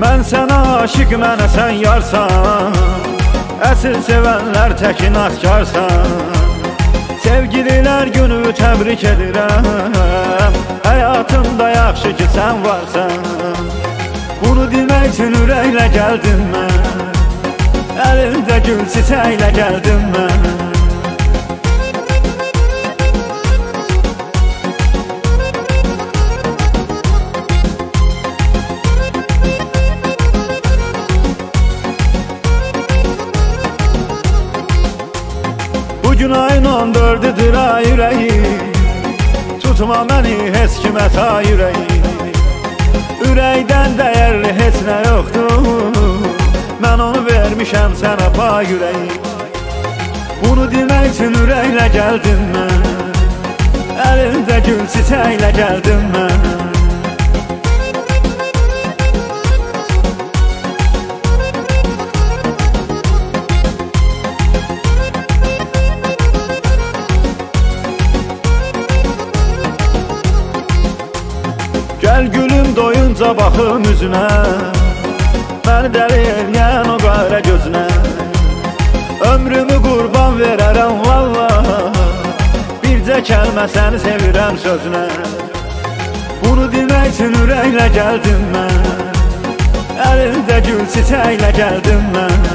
Mən sənə aşiq, mənə sən yarsan, əsl sevənlər təkin atkarsan. Sevgililər günü təbrik edirəm, həyatımda yaxşı ki sən varsan. Bunu demək üçün ürəklə gəldim mən, əlimdə gül çiçəklə gəldim mən. Bugün ayın 14'üdür ay yüreği, tutma məni heç kimə ta yüreği. Ürəkdən dəyərli heç nə yoxdur, mən onu vermişəm sənə pa yüreği. Bunu demək üçün ürəklə gəldim mən, əlimdə gül çiçəklə gəldim mən. Gəl gülüm doyunca baxım üzünə, məni dəli eləyən o qara gözünə. Ömrümü qurban verərəm valla, bircə kəlmə səni sevirəm sözünə. Bunu demək üçün ürəklə gəldim mən, əlimdə gül çiçəklə gəldim mən.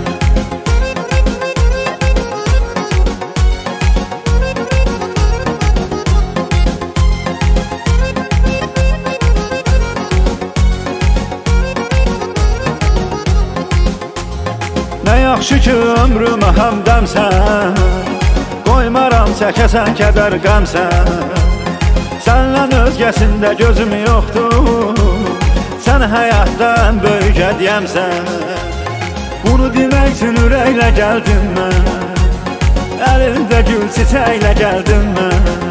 Nə yaxşı ki ömrümə həmdəmsən, qoymaram çəkəsən kədər qəmsən. Səndən özgəsində gözüm yoxdur, sən həyatda ən böyük hədiyyəmsən. Bunu demək üçün ürəklə gəldim mən, əlimdə gül çiçəklə gəldim mən.